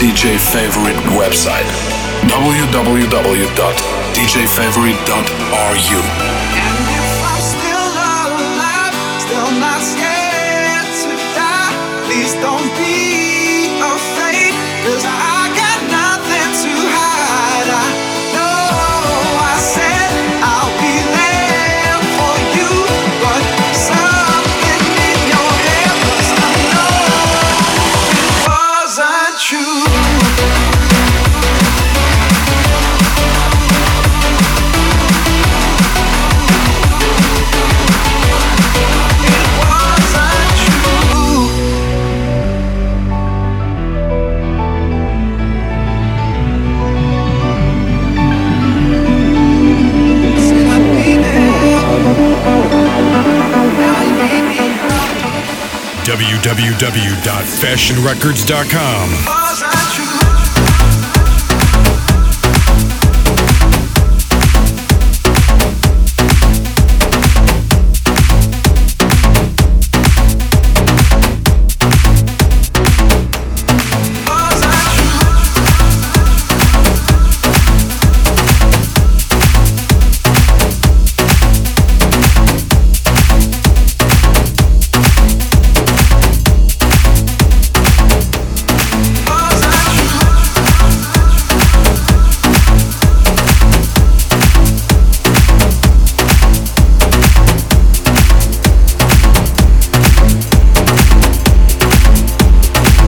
DJ Favorite website www.djfavorite.ru. And if I'm still alive, still not scared to die, please don't be afraid, 'cause I got nothing to hide. I know I said I'll be there for you, but something in your head was I know it wasn't true. www.fashionrecords.com. Was I true?